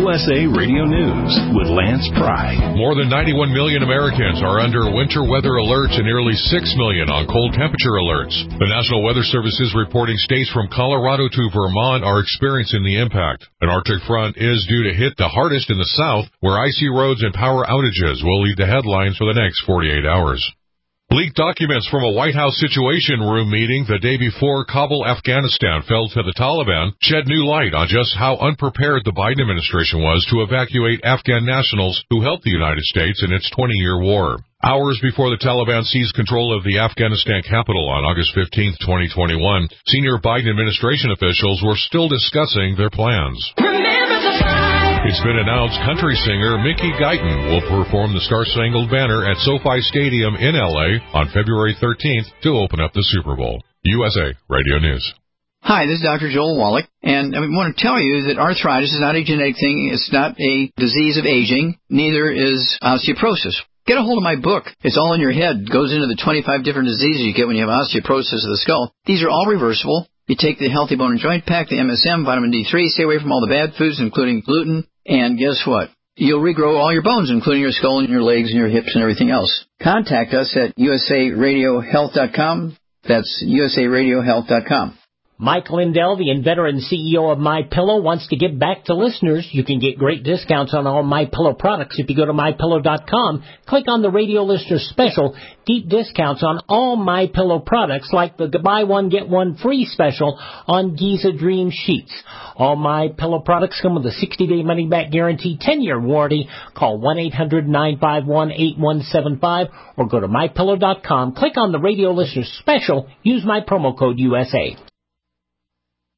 USA Radio News with Lance Pry. More than 91 million Americans are under winter weather alerts and nearly 6 million on cold temperature alerts. The National Weather Service is reporting states from Colorado to Vermont are experiencing the impact. An Arctic front is due to hit the hardest in the south, where icy roads and power outages will lead to headlines for the next 48 hours. Leaked documents from a White House Situation Room meeting the day before Kabul, Afghanistan fell to the Taliban shed new light on just how unprepared the Biden administration was to evacuate Afghan nationals who helped the United States in its 20-year war. Hours before the Taliban seized control of the Afghanistan capital on August 15, 2021, senior Biden administration officials were still discussing their plans. It's been announced country singer Mickey Guyton will perform the Star-Spangled Banner at SoFi Stadium in L.A. on February 13th to open up the Super Bowl. USA Radio News. Hi, this is Dr. Joel Wallach, and I want to tell you that arthritis is not a genetic thing. It's not a disease of aging. Neither is osteoporosis. Get a hold of my book. It's all in your head. It goes into the 25 different diseases you get when you have osteoporosis of the skull. These are all reversible. You take the Healthy Bone and Joint Pack, the MSM, vitamin D3, stay away from all the bad foods, including gluten, and guess what? You'll regrow all your bones, including your skull and your legs and your hips and everything else. Contact us at usaradiohealth.com. That's usaradiohealth.com. Mike Lindell, the inventor and CEO of MyPillow, wants to give back to listeners. You can get great discounts on all MyPillow products if you go to MyPillow.com. Click on the radio listener special. Deep discounts on all MyPillow products, like the buy one, get one free special on Giza Dream Sheets. All MyPillow products come with a 60-day money-back guarantee, 10-year warranty. Call 1-800-951-8175 or go to MyPillow.com. Click on the radio listener special. Use my promo code USA.